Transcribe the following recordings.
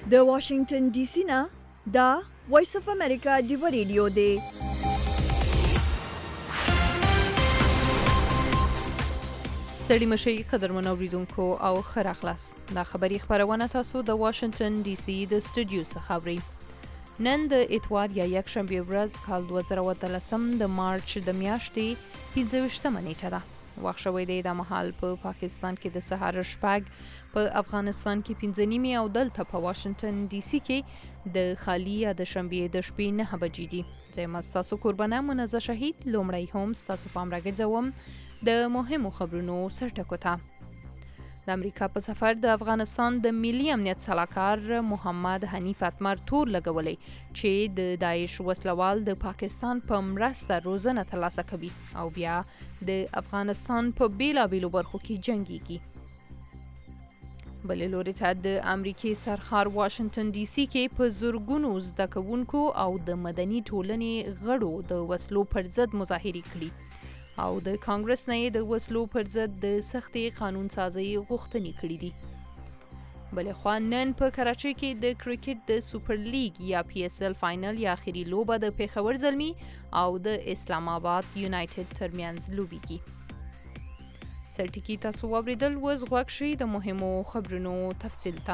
د واشنگټن ډي سي نه دا وایس اف امریکا دی ریډیو دی. ستړي مشي قدرمن اوریدونکو او خیر اخلاص. دا خبری خبرونه تاسو د واشنگټن ډي سي د سټوډیو څخه اورئ. نن د اتوار یا یک شنبه ورځ کال 2013 د مارچ د میاشتې 25مه نیټه ده. وخت شوی دی د مهال په پاکستان کې د سهار شپږ، په افغانستان کې 5 او دلته په واشنگټن ډي سي کې د خالی یا د شنبه د شپې 9 بجې دي. زه تاسو قربانه منزه شهید لومړی هم تاسو پام راګرځوم د مهمو خبرونو سرټکو ته. د امریکا په سفر د افغانستان د ملي امنیت سلاکار محمد حنیف اتمر تور لګولې چې د داعش وسلوال د پاکستان په مرسته روزنه ترلاسه کوي او بیا د افغانستان په بیلابیلو برخو کې جنګيږي. بلې لوري ته د امریکای سرخار واشنگټن ډي سي کې په زورګونو زده کوونکو او د مدني ټولنې غړو د وسلو پر ضد مظاهرې کړي او د کانګرس نه د وسلو پر ضد د سختي قانون سازي غوښتنې کړې دي. بلې خوا نن په کراچۍ کې د کرکټ د سوپر لیګ یا PSL فائنل یا اخري لوبه د پیښور زلمي او د اسلام آباد یونایټډ ترمنځ لوبيږي. سرټکی تاسو اوریدل وز غوښ شي د مهمو خبرونو تفصیل ته.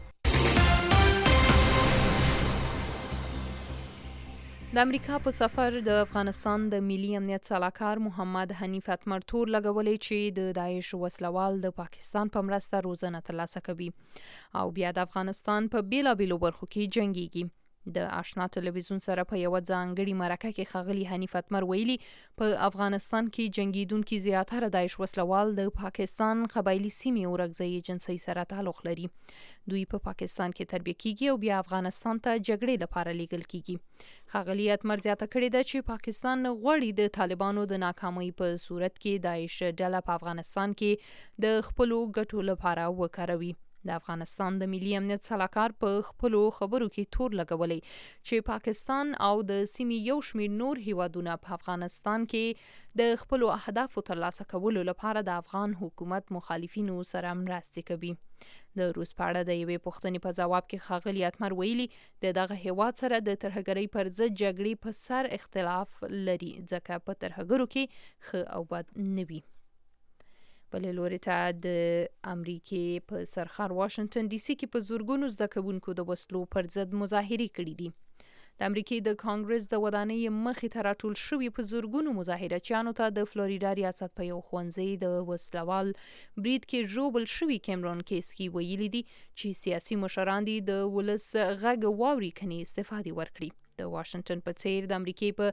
د امریکا په سفر د افغانستان د ملي امنیت سلاکار محمد حنیف اتمر تور لګولې چې د داعش وسلوال د پاکستان په مرسته روزنه ترلاسه کوي او بیا د افغانستان په بیلابیلو برخو کې جنګيږي. د آشنا ټلویزیون سره په یو ځانګړي مرکه کې ښاغلي حنیف اتمر ویلي په افغانستان کې جنگیدونکو زیاتره داعش وسلوال د پاکستان قبایلی سیمې او رګزي ایجنسۍ سره تعلق لري. دوی په پاکستان کې تربیه کیږي او بیا افغانستان ته جګړې لپاره لیږل کیږي. ښاغلي اتمر زیاته کړې ده چې پاکستان غواړي د طالبانو د ناکامۍ په صورت کې داعش ډله په افغانستان کې د خپلو ګټو لپاره وکاروي. د افغانستان د ملي امنیت سلاکار په خپلو خبرو کې تور لګولې چې پاکستان او د سیمې یو شمېر نور هیوادونه په افغانستان کې د خپلو اهدافو ترلاسه کولو لپاره د افغان حکومت مخالفینو سره مرسته کوي. د روس په اړه د یوې پوښتنې په ځواب کې ښاغلي اتمر ویلي د دغه هیواد سره د ترهګرۍ پر ضد جګړې په سر اختلاف لري ځکه په ترهګرو کې ښه او بد نه وي. بلې لوري ته د امریکای په سرخار واشنگټن ډي سي کې په زورګونو زده کوونکو د وسلو پر ضد مظاهرې کړې دي. د امریکای د کانګرس د ودانۍ مخې ته راټول شوي په زورګونو مظاهرچیانو ته د فلوریدا ریاست په یو ښوونځي د وسلوال برید کې ژوبل شوي کیمرون کیسکي ویلي دي چې سیاسي مشران دي د ولس غږ واوري کني استفاده ورکړي. د واشنگټن په څیر د امریکای په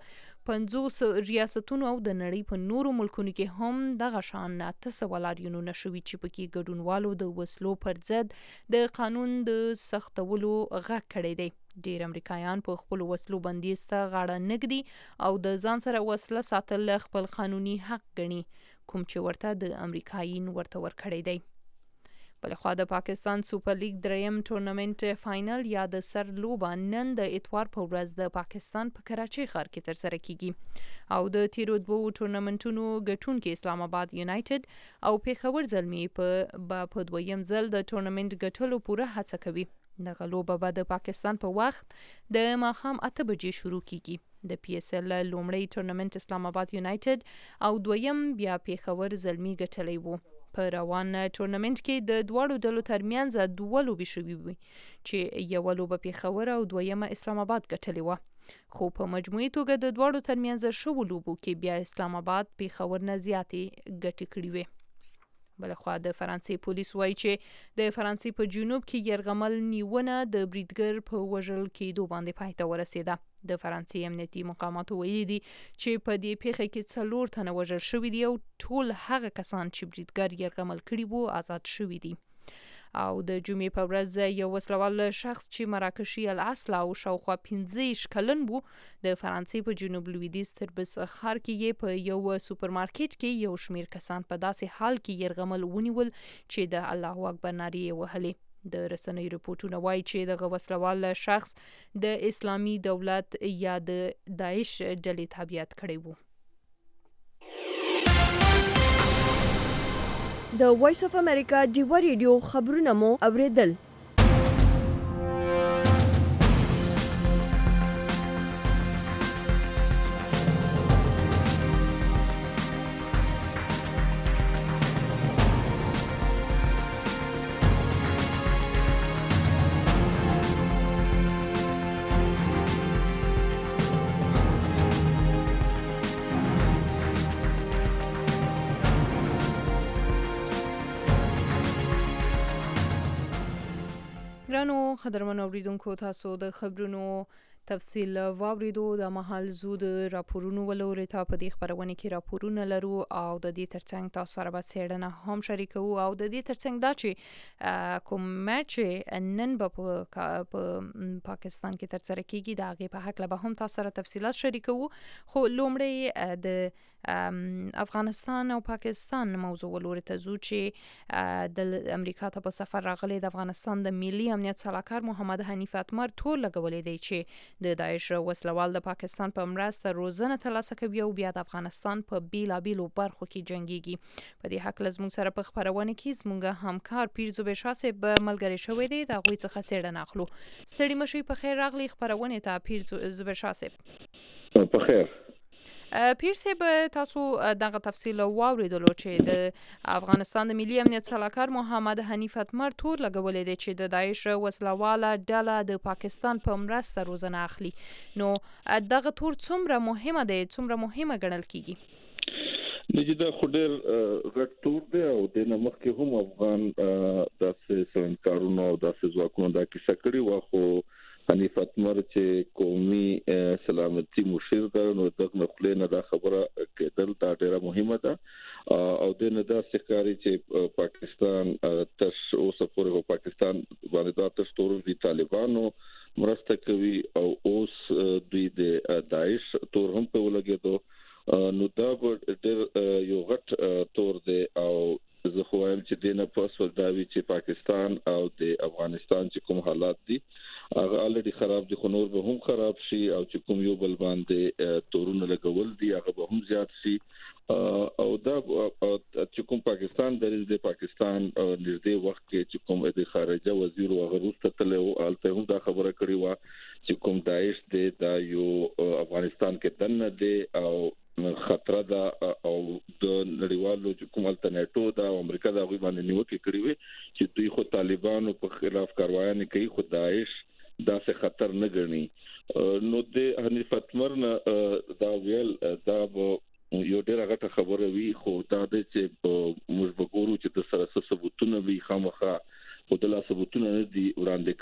50 ریاستونو او د نړۍ په نورو ملکونو کې هم دغه شان 900 لاریونونه شوي چې پکې ګډونوالو د وسلو پر ضد د قانون د سختولو غږ کړی دی. ډیر امریکایان په خپل وسلو بندیز ته غاړه نږدي او د ځان سره وسله ساتل خپل قانوني حق ګڼي کوم چې ورته د امریکایین ورته ورکړی دی. بلخوا د پاکستان سوپر لیګ دریم ټورنمنت فائنل یا د سر لوبه نن د اتوار په ورځ د پاکستان په کراچۍ ښار کې ترسره کیږي او د تیرو دوو ټورنمنټونو ګټونکي اسلام آباد یونایټډ او پیښور زلمي په دویم ځل د ټورنمنت ګټلو پوره هڅه کوي. دغه لوبه به د پاکستان په وخت د ماښام 8 بجې شروع کیږي. د PSL لومړی ټورنمنت اسلام آباد یونایټډ او دویم بیا پیښور زلمي ګټلی وو. په روان ټورنمنت کې د دواړو ډلو ترمنځ 2 لوبې شوې وي چې یو لوبه پیښور او دویمه اسلام آباد ګټلې و. خو په مجموعي توګه د دواړو ترمنځ شوو لوبو کې بیا اسلام آباد پیښور نه زیاتې ګټې کړې وي. بلخوا د فرانسې پولیس وایي چې د فرانسې په جنوب کې يرغمل نیونه د بریدګر په وژل کېدو باندې پای ته ورسېده. د فرانسې امنیتي مقاماتو ویلي دي چې په دې پیښه کې 4 تنه وژل شوي دي او ټول هغه کسان چې بریدګر يرغمل کړي وو آزاد شوي دي. او د جمعې په ورځ یو وسلوال شخص چې مراکشي الاصل او شاوخوا 15 کلن وو د فرانسې په جنوب لویدیځ تربس ښار کې په یو سوپرمارکټ کې یو شمیر کسان په داسې حال کې يرغمل ونیول چې د الله اکبر نارې وهلې. د رسنۍ رپورټونه وایي چې دغه وسلوال شخص د اسلامي دولت یا د داعش ډلې تابعیت کړی وو. د وایس اف امریکا دیوا ریډیو خبرونه مو اوریدل. ګرانو قدرمنو اوریدونکو تاسو د خبرونو تفصیل واوریدو د محل زود راپورونو ولوري ته په دې خبرونه کې راپورونه لرو او د دې ترڅنګ تاسو سره به څېړنه هم شریکو او د دې ترڅنګ دا چې کوم میچ نن په پاکستان کې ترسره کیږي دا غي په حق له هم تاسو سره تفصيلات شریکو خو لومړی د افغانستان او پاکستان موضوع ولوري ته زو چې د امریکا ته په سفر راغلي د افغانستان د ملي امنیت صلاحکار محمد حنیف اتمر ټول لګولې دی چې د داعش وسلوال د پاکستان په مرسته روزنه ترلاسه کوي او بیا د افغانستان په بیلابیلو برخو کې جنگيږي په دې حق لزمون سره په خبرونه کې زمونږ همکار پیر زبیر شاه صاحب ملګری شوی دی دا غوي څخه څېړنه اخلو ستړي مشي په خیر راغلی خبرونه ته پیر زبیر شاه صاحب په خیر پیر صاحب تاسو دغه تفصیل واوریدلو چې د افغانستان د ملي امنیت صلاحکار محمد حنیف اتمر تور لګولې دی چې د داعش وسلواله ډله د پاکستان په مرسته روزنه اخلي نو دغه تور څومره مهمه دی څومره مهمه ګڼل کیږي نجدا خډر غټ تور دی او د نمخ کې هم افغان داسې سنکارونو او داسې ځواکونو دا کیسه کړې و خو حنیف اتمر چې قومي سلامتی مشیر ده نو دغه خپلنه دا خبره کېدل دا ډیره مهمه ده او د نه دا ښکاری چې پاکستان تش اوس پورې پاکستان باندې دا تش تور دي طالبانو مرسته کوي او اوس دوی د داعش تور هم په ولګېدو نو دا ډېر یو غټ تور دی او زه خو وایم چې دینه پاسول دا وی چې پاکستان او د افغانستان چې کوم حالات دي هغه الریډي خراب دي خو نور به هم خراب شي او چې کوم یو بل باندې تورونه لګول دي هغه به هم زیات شي او دا چې کوم پاکستان د پاکستان نږدې وخت کې چې کوم د خارجه وزیر او غروسته تل او الته هم دا خبره کړې و چې کوم داعش د یو افغانستان کې دنه دي او خطر ده او د نړیوالو چې کوم الټرنیټو دا امریکا دا غوي باندې نیوکه کړې وي چې دوی خو طالبانو په خلاف کاروایي کوي خو داعش دا څه خطر نه ګڼي نو د حنیف اتمر دا ویل دا یو ډېر غټه خبره وی خو دا د چې موږ وګورو چې د سره ثبوتونه وی خامخا او د لا ثبوتونه نه دي وړاندې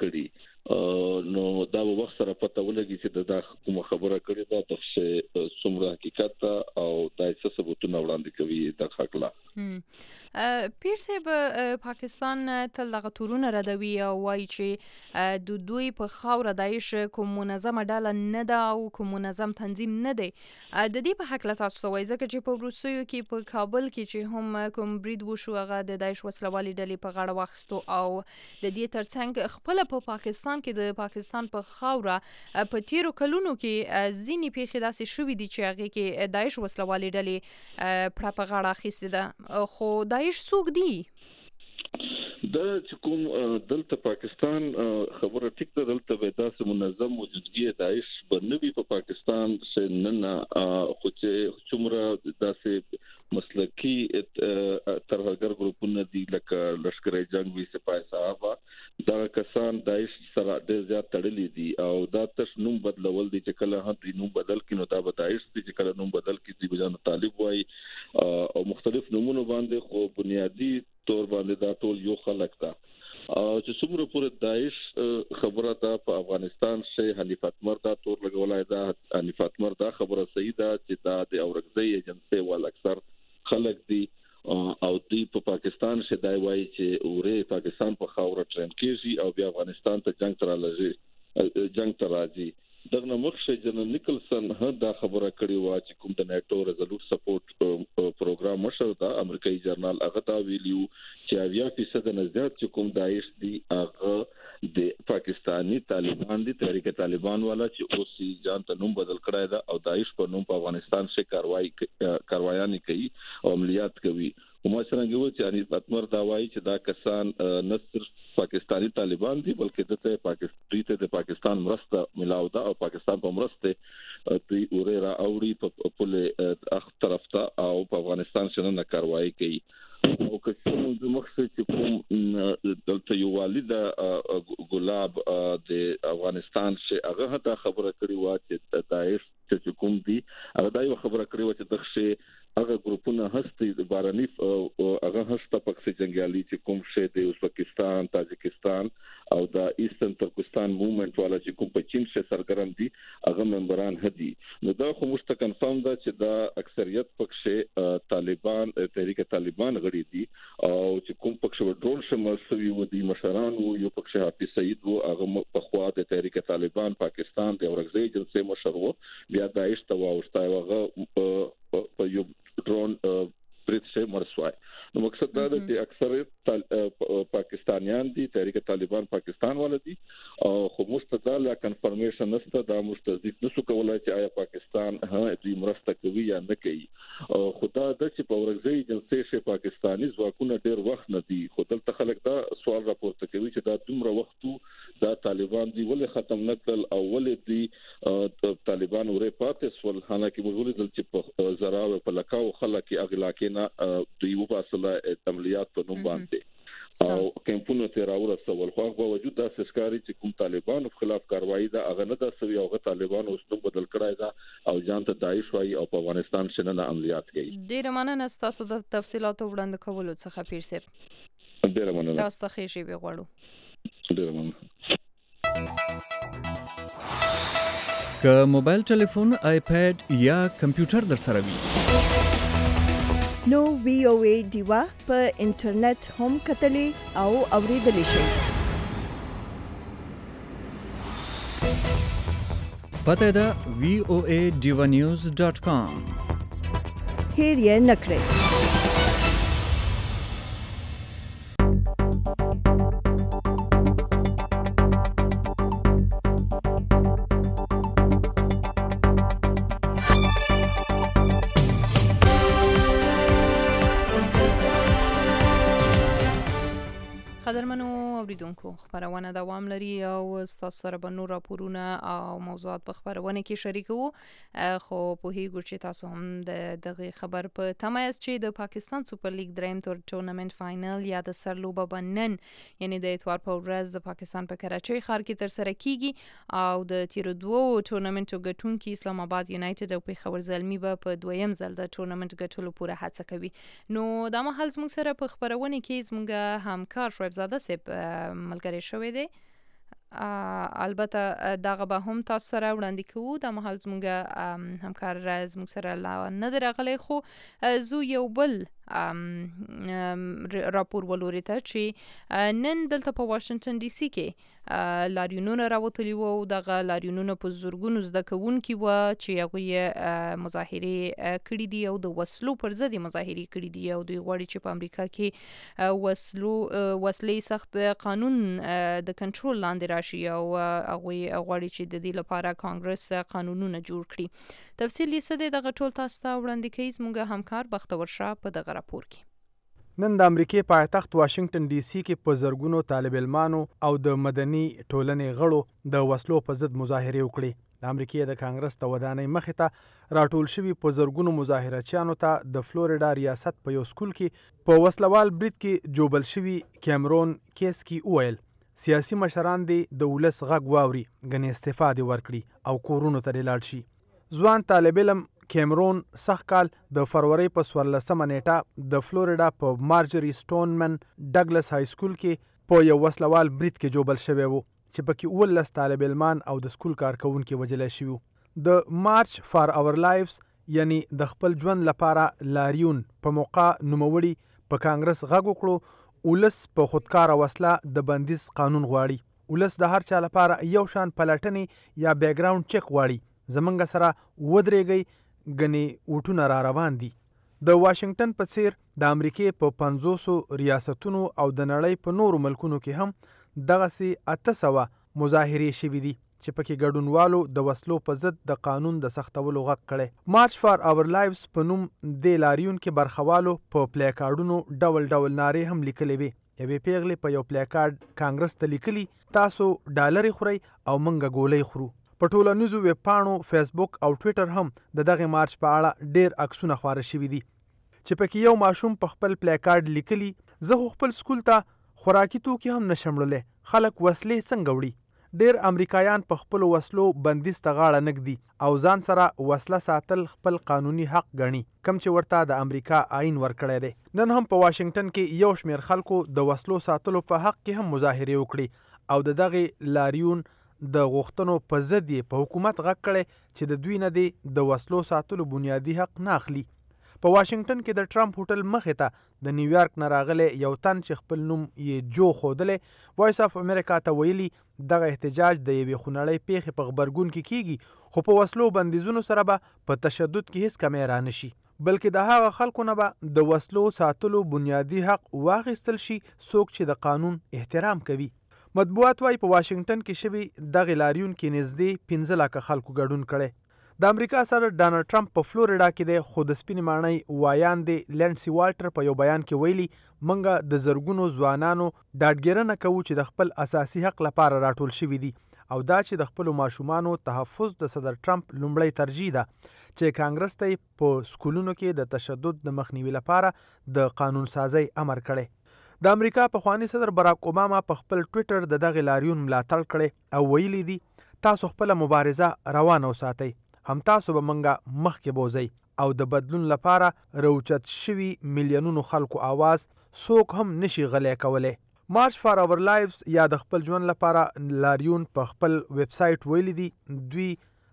کړي نو دا وخت سره پته ولګي چې دا کوم خبره کړې ده د څومره حقیقت او دا څه ثبوتونه وړاندې کوي د حقله پیر صاحب پاکستان تل دغه تورونه ردوي او وایي چې د دوی په خاور داعش کوم منظمه ډله نه ده او کوم منظم تنظیم نه دی د دې په حق له تاسو وایي ځکه چې په روسیو کې په کابل کې چې هم کوم برید وشو هغه د داعش وسلوالي ډلې په غاړه واخیستو او د دې ترڅنګ خپل په پاکستان کې د پاکستان په خاوره په تیرو کلونو کې ځینې پیښې داسې شوې دي چې هغه کې داعش وسلوالي ډلې په غاړه اخیستې ده خو داعش څوک دي د چې کوم دلته پاکستان خبره ټیک ده دلته به تاسو منظم موجودګي داعش بنوي په پاکستان سننه خو چې څومره داسې مسلکی ترهګر ګروپونه دي لکه لشکر جنگ وی سپاه صحابه دا کسان داعش سره ډېر زیات تړلي دي او دا تش نوم بدلول دي چې کله هم نوم بدل کینو دا به داعش دي چې کله نوم بدل کی دي بجانو طالب وای او مختلف نمونه باندې خو بنیادی تور باندې دا ټول یو خلک تا چې څومره پورې داعش خبره ده په افغانستان شي حنیف اتمر دا تور لګولای دا حنیف اتمر دا خبره صحیح ده چې دا د اورګزۍ ایجنسی ول اکثر خلک دي او دوی په پاکستان شي دا وایي چې اورې پاکستان په خاور ټرین کېږي او بیا افغانستان ته جنگ ته راځي دغه مخشه جنرال نیکلسن دا خبره کړې و چې کوم د نیټو ریزولوټ سپورټ پروګرام مشر دا امریکایي جرنال هغه دا ویلیو چې 80% نه زیات چې کوم داعش دی هغه د پاکستانی طالبان دي تحریک طالبان والا چې اوس ځان ته نوم بدل کړای دا او داعش په نوم په افغانستان کې کاروایي کوي او عملیات کوي کومه څنګه و چې حنیف اتمر دا وایي چې دا کسان نه صرف پاکستانی طالبان دي بلکې د پاکستان مرسته ملاو ده او پاکستان په مرسته دوی اورې را اوړي په خپل اخ طرف ته او په افغانستان شنه کاروایی کوي او که څنګه مخکې چې کوم دلته یو والد ګلاب د افغانستان چې هغه دا خبره کړې و چې داعش چې کوم دي هغه دا یو خبره کړې و چې دغه هغه ګروپونه هستي د بارنیف هغه هسته پکې جنگیالي چې کوم شه د ازبکستان تاجکستان او د ایسترن ترکستان موومېنټ والا چې کوم په چین څخه سرګرم دي هغه ممبران هدي نو دا خو مشته کنفرم ده چې دا اکثریت پکې طالبان تحریک طالبان غړي دي او چې کوم پکې وډرول شمه سوي و دي مشران وو یو پکې حافظ سعید وو هغه په خوا د تحریک طالبان پاکستان د اورګزي جنسي مشر وو بیا داعش ته واوښتای هغه په یو ډرون برید سے مرسوای نو مقصد دا دی چې اکثر پاکستانیان دي تحریک طالبان پاکستان والا دي او خو مستقله کنفرمیشن نشته دا مستضیف نشو کولای چې آیا پاکستان دوی مرسته کوي یا نه کوي خدا د چې په ورغزي جنسي شه پاکستاني ځواکونه ډېر وخت نه دي خو دلته خلک دا سوال راپورته کوي چې دا دومره وخت دا طالبان دی ولې ختم نکړل او ولې دی طالبان ورې پاتې سول حالانکه موږ ولې چې په زراوه په لکاو خلک اغلا کې دوی وباسله عملیات په نوم باندې او کمپونو ته راورسول خو په وجود د سسکاري چې کوم طالبانو خلاف کاروایی دا هغه نه د سوي او طالبانو اوس نو بدل کړای دا او ځان ته داعش وایي او په افغانستان شنه عملیات کوي ډیر مننه تاسو د تفصیلاتو وړاندې کولو څخه پیر صاحب ډیر مننه تاسو ته ښه شی به غواړو ډیر مننه که موبایل ټلیفون آیپډ یا کمپیوټر در سره وي نو VOA ډیوا په انټرنیټ هم کتلې او اوریدلې شئ پته ده voaDivanews.com هیر یې نکړئ قدرمنو اوریدونکو خبرونه دوام لري او تاسو سره به نور راپورونه او موضوعات په خبرونه کې شریکو خو په هیڅ چې تاسو هم دغه خبر په تمایز چې د پاکستان سوپر لیګ دریم ټورنمنت فائنل یا د سرلوبه بنن یعنی د اتوار په ورځ د پاکستان په کراچۍ ښار کې تر سره کیږي او د تیر دوه ټورنمنټو ګټونکي اسلام آباد یونایټډ او پیښور زلمی به په دویم ځل د ټورنمنت ګټلو پوره هڅه کوي نو دا مهال زموږ سره په خبرونه کې زموږ همکار شعیب زاده سپ ملګری شوی دی البته دغه به هم تاسو سره وړاندې کوو د محل زموږ همکار زموږ سره لا نه درغلی خو زو یو بل راپور ولوري ته چې نن دلته په واشنگټن ډي سي کې لاریونونه راوتلي وو دغه لاریونونه په زورګونو زده کوونکي وو چې هغوی مظاهرې کړي دي او د وسلو پر ضد مظاهرې کړي دي او دوی غواړي چې په امریکا کې وسلې سخت قانون د کنټرول لاندې راشي او هغوی غواړي چې د دې لپاره کانګرس قانونونه جوړ کړي تفصیل یې څه دی دغه ټول تاسو ته وړاندې کوي زموږ همکار بختور شاه په دغه راپور کې نن د امریکای پایتخت واشنگټن ډي سي کې په زرګونو طالب علمانو او د مدني ټولنې غړو د وسلو په ضد مظاهرې وکړې د امریکای د کانګرس د ودانۍ مخې ته راټول شوي په زرګونو مظاهرچیانو ته د فلوریډا ریاست په یو سکول کې په وسلوال برید کې جوبل شوي کیمرون کیسکي وویل سیاسي مشران دې د ولس غږ واوري ګنې استعفا دې ورکړي او کورونو ته دې لاړ شي ځوان طالب علم کیمرون سخت کال د فروری په 14مه نیټه د فلوریډا په مارجری سټونمن ډګلس های سکول کې په یو وسلوال برید کې جوبل شوی وو چې پکې 19 طالب علمان او د سکول کارکونکي وژل شوي د مارچ فار اور لایفز یعنی د خپل ژوند لپاره لاریون په موقع نوموړي په کانګرس غږ وکړو ولس په خودکاره وسله د بندیز قانون غواړي ولس د هر چا لپاره یو شان پلټنې یا بیک ګراوند چک غواړي زمونږ سره ودرېږئ ګنې وټونه را روان دي د واشنگټن په څیر د امریکای په 500 ریاستونو او د نړۍ په نورو ملکونو کې هم دغسې 800 مظاهرې شوي دي چې پکې ګډونوالو د وسلو په ضد د قانون د سختولو غږ کړی مارچ فار اور لایفز په نوم د لاریون کې برخوالو په پلیکارډونو ډول ډول نارې هم لیکلې وي یوې پیغلې په یو پلیکارډ کانګرس ته لیکلي تاسو ډالرې خورئ او منګه ګولۍ خورو په ټولنیزو ویب پاڼو فیسبوک او ټویټر هم د دغه مارچ په اړه ډیر عکسونه خپاره شوي دي چې پکې یو ماشوم په خپل پلیکارډ لیکلي زه خو خپل سکول ته خوراکي توکي هم نشم وړلی خلک وسلې څنګه وړي ډیر امریکایان په خپلو وسلو بندیز ته غاړه نږدي او ځان سره وسله ساتل خپل قانوني حق ګڼي کم چې ورته د امریکا آئین ورکړی دی نن هم په واشنگټن کې یو شمیر خلکو د وسلو ساتلو په حق کې هم مظاهرې وکړي او دغه لاریون د غوښتنو په ضد یې په حکومت غږ کړی چې د دوی نه دی د وسلو ساتلو بنیادي حق نه اخلي. په واشنگټن کې د ټرمپ هوټل مخې ته د نیویارک نه راغلی یو تن چې خپل نوم یې جو ښودلی وایس اف امریکا ته ویلي دغه احتجاج د یوې خونړۍ پیښې په غبرګون کې کیږي خو په وسلو بندیزونو سره به په تشدد کې هیڅ کمی رانه شي بلکې د هغه خلکو نه به د وسلو ساتلو بنیادي حق واخیستل شي څوک چې د قانون احترام کوي. مطبوعات وایي په واشنگټن کې شوي دغه لاریون کې نږدې 15 لکه خلکو ګډون کړی. د امریکا صدر ډانلډ ټرمپ په فلوریډا کې دی خو د سپینې ماڼۍ وایاندې لینډسي والټر په یو بیان کې ویلي موږ د زرګونو ځوانانو ډاډګیرنه کوو چې د خپل اساسي حق لپاره راټول شوي دي او دا چې د خپلو ماشومانو تحفظ د صدر ټرمپ لومړی ترجیح ده چې کانګرس ته په سکولونو کې د تشدد د مخنیوي لپاره د قانون سازی امر کړی. د امریکا پخوانی صدر براک اوباما په خپل ټویټر د دغه لاریون ملاتړ کړی او ویلي دي تاسو خپله مبارزه روانه وساتئ هم تاسو به منګه مخکې بوزئ او د بدلون لپاره راوچت شوي میلیونونو خلکو آواز څوک هم نشي غلی کولی. مارچ فار اور لایفز یا د خپل ژوند لپاره لاریون په خپل ویب سایټ ویلي دي دوی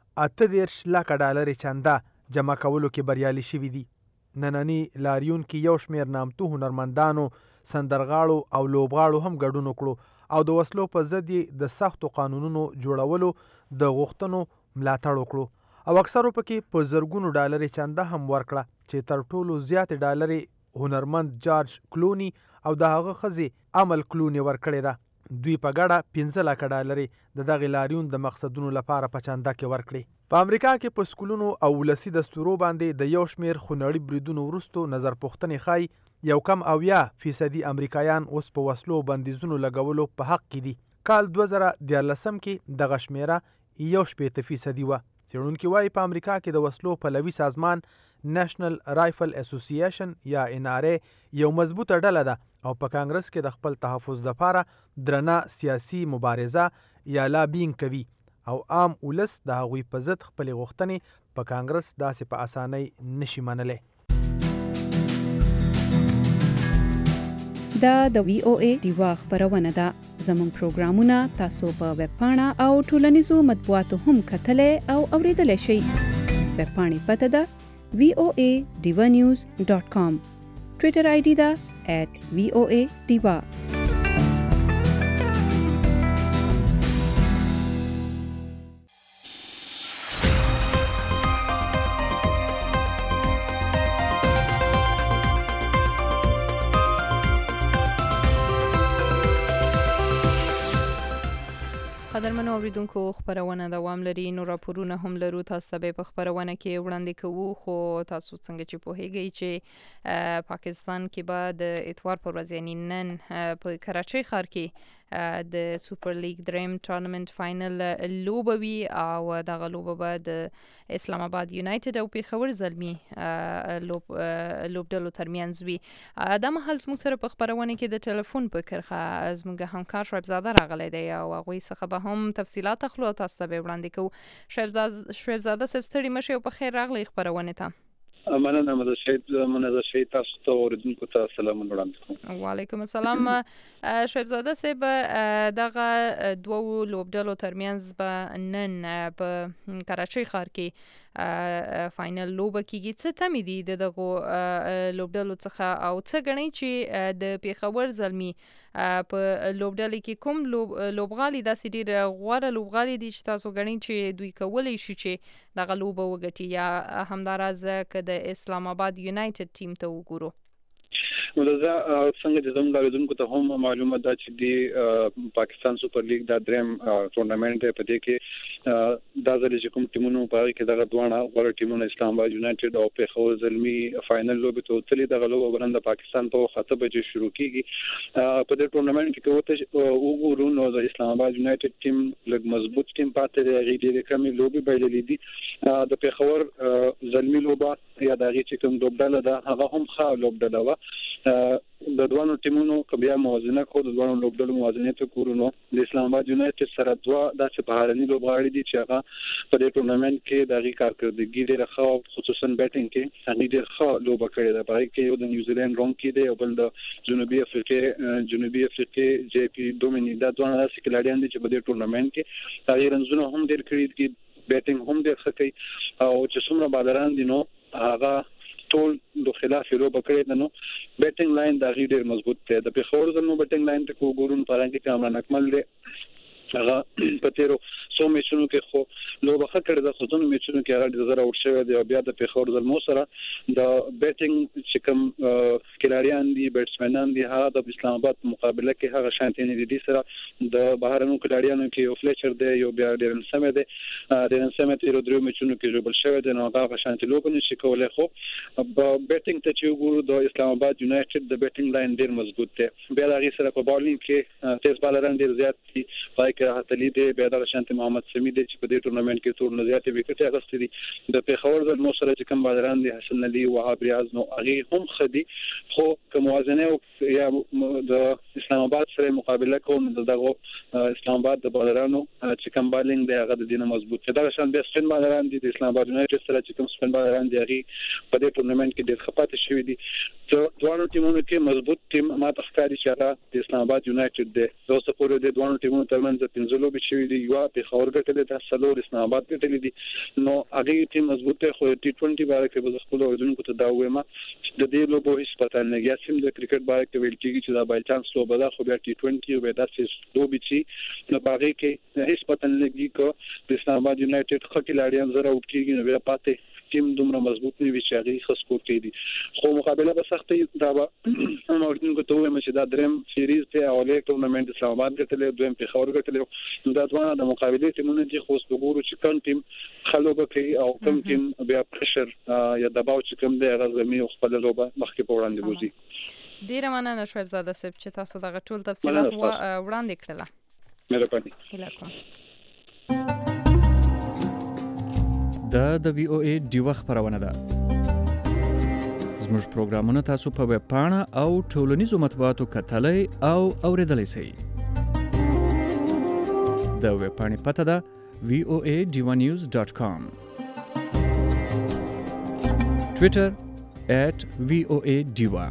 38 لکه ډالرې چنده جمع کولو کې بریالي شوي دي. نننی لاریون کې یو شمېر نامتو هنرمندانو سندرغاړو او لوبغاړو هم ګډون وکړو او د وسلو په ضد یې د سختو قانونونو جوړولو د غوښتنو ملاتړ وکړو او اکثرو پکې په زرګونو ډالرې چنده هم ورکړه چې تر ټولو زیاتې ډالرې هنرمند جارج کلونی او د هغه ښځې امل کلونی ورکړې ده. دوی په ګډه 15 لکه ډالرې د دغه لاریون د مقصدونو لپاره په چنده کې ورکړي. په امریکا کې په سکولونو او ولسي دستورو باندې د یو شمېر خونړي بریدونو وروستو نظر پوښتنې ښایي یو کم 90% امریکایان اوس په وسلو بندیزونو لګولو په حق کې دي. کال 2014 کې دغه شمېره 60% وه. څېړونکي وایي په امریکا کې د وسلو پلوي سازمان نېشنل رایفل اسوسییشن یا NRA یو مضبوطه ډله ده او په کانګرس کې د خپل تحفظ لپاره درنه سیاسي مبارزه یا لابینګ کوي او عام ولس د هغوی په ضد خپلې غوښتنې په کانګرس داسې په اسانۍ نشي منلی. دا د VOA ډیوا خبرونه ده. زموږ پروګرامونه تاسو په ویب پاڼه او ټولنیزو مطبوعاتو هم کتلی او اوریدلی شئ. ویب پاڼې پته ده voaDivanews.com. ټویټر ID ده @VOA Diva. قدرمنو اوریدونکو خبرونه دوام لري نو راپورونه هم لرو تاسو ته په خبرونه کې وړاندې کوو خو تاسو څنګه چې پوهیږئ چې پاکستان کې به د اتوار پر ورځ یعنی نن په کراچۍ ښار کې د سوپر لیګ دریم ټورنمنت فائنل لوبه وي او دغه لوبه به د اسلام آباد یونایټډ او پیښور زلمی لوبډلو ترمنځ وي. دا مهال زموږ سره په خبرونه کې د ټلیفون په کرښه زموږ همکار شعیب زاده راغلی دی او هغوی څخه به هم تفصیلات اخلو تاسو ته به وړاندې کوو. شعیب زاده صاحب ستړي مشئ او په خیر راغلی خبرونه ته. مننه منظر شهید تاسو ته اوریدونکو ته سلام وړاندې کوم. وعلیکم السلام. شعیب زاده صاحب دغه دوه لوبډلو ترمنځ به نن په کراچۍ ښار کې فائنل لوبه کیږي. څه تمې دي دغه لوبډلو څخه او څه ګڼئ چې د پیښور زلمی په لوبډلې کې کوم لوبغالي داسې ډېر غوره لوبغالي دي چې تاسو ګڼئ چې دوی کولی شي چې دغه لوبه وګټي یا همداراز که د اسلام آباد یونایټډ ټیم ته وګورو؟ ملزه څنګه د زموږ اوریدونکو ته هم معلومه ده چې د پاکستان سوپر لیګ د دریم ټورنمنت په دې کې د ځلې چې کوم ټیمونو په هغه کې دغه دوه غوړ ټیمونو اسلام آباد یونایټډ او پیښور زلمی فائنل لوبه ته وتلي. دغه لوبه برند پاکستان په خطه بجې شروع کیږي. په دې ټورنمنت کې وګورو نو د اسلام آباد یونایټډ ټیم لږ مضبوط ټیم پاتې دی. هغه ډېرې کمې لوبې بایللې دي. د پیښور زلمی لوبه یا د هغې چې کوم لوبډله ده هغه هم ښه لوبډله وه د دوانو ټیمونو کبیا موازنه کو د دوانو لوبډلو موازنه ته کورونو د اسلام آباد یونایټډ سره دوا د بهرني لوبغاړي دي چې هغه په دې ټورنمنت کې د غي کارکړدګي ډېره ښه خصوصا بیټینګ کې هغه ډېر ښه لوبه کړې ده. په کې یو د نیوزیلند روم کې دی او بل د جنوبي افریقې جی پی دومینی دا دوه داسې کلاډیان دي چې په دې ټورنمنت کې هغه رنزونه هم ډېر کړی دي، بیټینګ هم ډېر ښه کوي او چې څومره بادران دي نو هغه ټول د خلاف لوبه کړې ده. نو بیټینګ لاین دا غي ډېر مضبوط دی. د پیښور زمو بیټینګ لاین ته وګورم پرانګي کامران اکمل دی هغه په تیرو سو میچونو کې خو لوبه ښه کړې ده، خو ځینو میچونو کې هغه د زړه اور شوی دی او بیا د پیښور زلمو سره د بیټینګ چې کوم کلاریان دي بیټسمنان دي هغه د اسلام آباد مقابله کې هغه شانتي نه دي سره د بهرنو کلاریانو کې یو فلیچر دی یو بیا ډیرن سمه دی ډیرن سمه تیرو درو میچونو کې جوړ شوی دی نو هغه شانتي لوبه نشي کولای. خو بیټینګ ته چې وګورو د اسلام آباد یونایټډ د بیټینګ لاین ډیر مضبوط دی. بیا د هغه سره په بالینګ کې تیز بالران ډیر زیات دي، پای هتلی دی، بیا د شانتي محمد سمی دی چې په دې ټورنمنت کې ټول نزيات وکټ اغستې دي. د پیښور زلمو سره چې کوم بادران دي حسن علي وهاب ریاض نو هغه هم خدي، خو کوم موازنه یا د اسلام آباد سره مقابله کوم دغه اسلام آباد د بادرانو چې کوم بالینګ دی هغه د دینه مضبوط دی. دا شان به سپین بادران دي د اسلام آباد یونایټډ سره چې کوم سپین بادران دي هغه په دې ټورنمنت کې ډېر خپاته شوی دي. دوه ټیمونو کې مضبوط ټیم ما تخکاری چې هغه د اسلام آباد یونایټډ دی. دوه پورې د دوه ټیمونو ترمنځ پنځلو به شوی دی، یو په خور ګټلې ده سلور اسلام آباد ګټلې دي. نو هغه ټیم مضبوط دی، خو ټي 20 باره کې به خپل اوردونکو ته دا وایم د دې لوبو هیڅ پته نه لګي. سیم د کرکټ باره کې ویل کېږي چې دا بای چانس لوبه ده، خو بیا ټي 20 او بیا داسې لوبي چې نو باغې کې هیڅ پته نه لګي چې د اسلام آباد یونایټډ خکې لاړیان زره اوټ کېږي نو بیا پاتې ټیم دومره مضبوط نه وي چې هغه ښه سکور کوي. خو مقابله به سختي دا به اوردونکو ته وایم چې دا دریم سیریز ته اولې ټورنمنت اسلام آباد ګټلې دویم په خور ګټلې نو دا دوه د مقابله ټیمونو چې خو وګورو چې کوم ټیم خلوبه کوي او کوم ټیم بیا پرشر یا دباو چې کوم دی هغه زمي خپل لوبه مخکې په وړاندې وځي. ډیره مننه شعیب زاده صاحب چې تاسو دغه ټول تفصیلات وړاندې کړل. مهرباني. د وی او ای ډیوه خبرونه ده. زموږ پروګرامونه تاسو په ویب پاڼه او ټولنیزو مطبوعاتو کتلای او اوریدلای شئ. د ویب پاڼې پته ده voanews.com. Twitter @voadiva.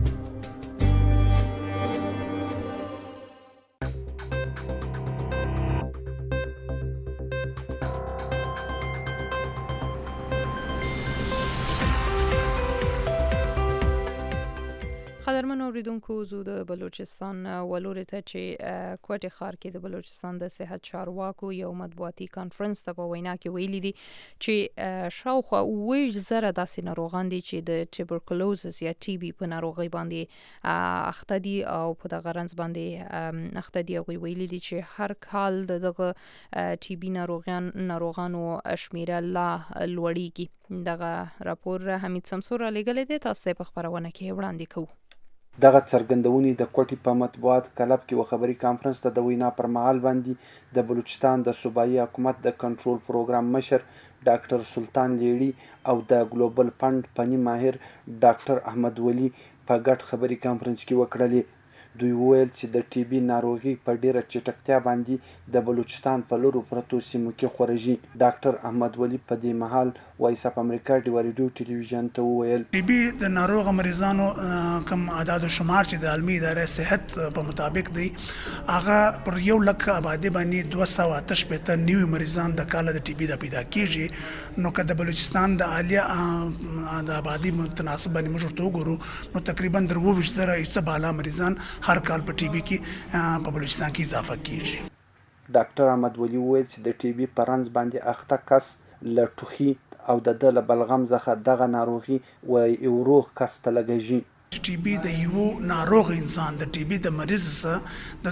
قدرمن اوریدونکو زو د بلوچستان ولوري ته چې کوټه خار کې د بلوچستان د صحت چارواکو یو مطبوعاتي کانفرنس ته په وینا کې ویلي دي چې شاوخوا 20,000 داسې ناروغان دي چې د ټوبرکلوزس یا ټي بي په ناروغي باندې اخته دي او په دغه رنځ باندې اخته دي. او ویلي دي چې هر کال دغه ټي بي ناروغانو شمیره لا لوړیږي. دغه راپور حمید سمسور لګلې ده، تاسو په خبرونه کې وړاندې کوو. دغه څرګندونې د کوټي په مطبوعات کلب کې و خبري کانفرنس ته د وینا پر مهال باندې د بلوچستان د صوبایي حکومت د کنټرول پروګرام مشر ډاکټر سلطان لیړي او د ګلوبل فند پنی ماهر ډاکټر احمد ولی په ګډ خبري کانفرنس کې وکړلې. دوی وویل چې د ټي بي ناروغي په ډیره چټکتیا باندې د بلوچستان په لورو پرتو سیمو کې خورېږي. ډاکټر احمد ولی په دې مهال وایس اف امریکا ډیو ریډیو ټلویزیون ته وویل ټي بي د ناروغ مریضانو کم اعداد و شمار چې د عالمي ادارې صحت په مطابق دی هغه پر 1 لک آبادی باندې 288 نیو مریضان د کال د ټي بي د پیدا کیږي. نو که د بلوچستان د عالیه د آبادی متناسب باندې موږ ته وګورو نو تقریبا 23,000 بالا مریضان هر کال په ټي بي کې په بلوچستان کې اضافه کیږي. ډاکټر احمد ولی وویل چې د ټي بي په رنځ باندې اخته کس له ټوخي او د بلغم څخه دغه ناروغي و یو روغ کس ته لګیږي. ټي بي د یو ناروغ انسان د ټي بي د مریض سره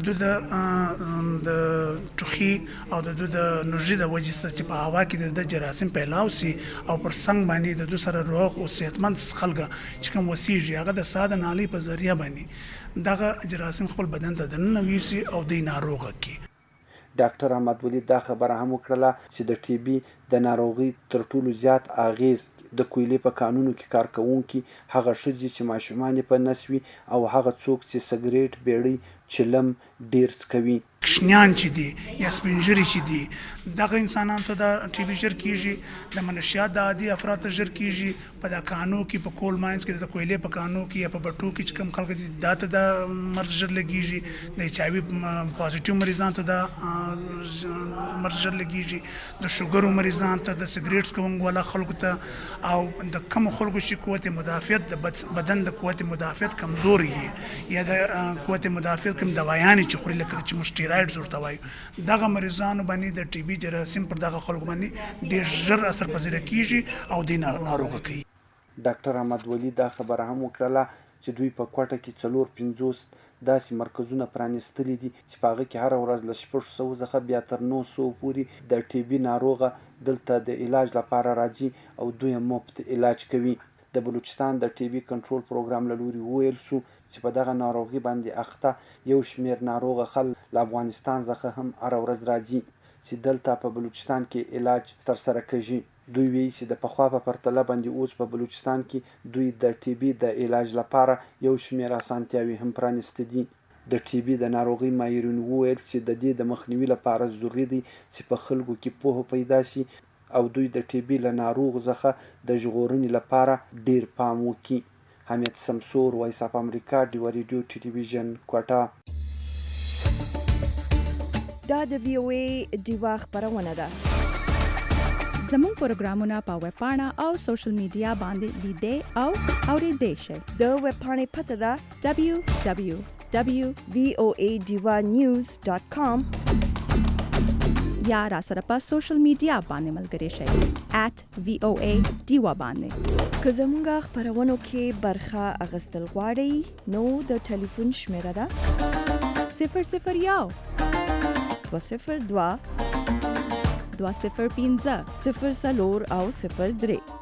د ټوخي او د نوژي د وجې سره چې په هوا کې د جراثیم پیلاو سي او پر څنګ باندې د سره روغ او صحتمند خلک چې کوم وسیږي هغه د ساده نالي په ذریعہ باندې دغه جراثیم خپل بدن ته دننه ویسي او د ناروغ کی. ډاکټر احمد ولی دا خبره هم وکړه چې د ټي بي د ناروغي تر ټولو زیات اغیز د کویلې په کانونو کې کار کوونکي، هغه ښځې چې ماشومان یې په نس وي او هغه څوک چې سګریټ، بیړۍ، چلم ډیر څکوي. شنیان چې دي یا سپینجری چې دي دغه انسانانو ته د ټي بي ژر کیږي، د منشیات د عادي افراد ته ژر کیږي. په د کانو کې په کول ماینز کې د کویلې په کانو کې یا په بټو کې چې کوم خلک دي دا ته د مرض ژر لګیږي. د ایچ آی وي پازیټیو مریضانو ته د مرض ژر لګیږي، د شوګرو مریضانو ته، د سګریټ څکونکو والا خلکو ته، او د کم خلکو چې قوت مدافعت د بدن د قوت مدافعت کمزوري یا د قوت مدافعت کم دوايانې چې خوري لکه چې مشترایډز ورته وایي، دغه مریضانو باندې د ټي بي جراثیم پر دغه خلکو باندې ډیر ژر اثر پذیره کیږي او د ناروغه کوي. ډاکټر احمد ولی دا خبره هم وکړه چې دوی په کوټه کې 450 داسې مرکزونه پرانیستلي دي چې په هغه کې هره ورځ له 600 څخه بیا تر 900 پورې د ټي بي ناروغه دلته د علاج لپاره راځي او دوی مفت علاج کوي. د بلوچستان د ټي بي کنټرول پروګرام له لوري وویل شو چې په دغه ناروغي باندې اخته یو شمیر ناروغه خلک له افغانستان څخه هم هره ورځ راځي چې دلته په بلوچستان کې علاج ترسره کوي. دوی وایي چې د پخوا په پرتله باندې اوس په بلوچستان کې دوی د ټي بي د علاج لپاره یو شمیر اسانتیاوي هم پرانیستي دي. د ټي بي د ناروغي ماهرین وویل چې د دې د مخنیوي لپاره ضروري دی چې په خلکو کې پوهه پیدا شي او دوی د ټي بي له ناروغ څخه د ژغورنې لپاره ډیر پام وکړي. حمید سمسور، وایس اف امریکا، ډیوا ریډیو ټلویزیون، کوټه. دا د وی او ای ډیوا خبرونه ده. زموږ پروګرامونه په ویب پاڼه او سوشل میډیا باندې لیدئ او اورېدئ شئ. د ویب پاڼې پته ده www.voanews.com یا را سره په سوشل میډیا باندې ملګري شئ @VOA ډیوا باندې. که زموږ خبرونو کې برخه اخیستل غواړئ نو د ټلیفون شمیره ده 001 202 205 0 او 03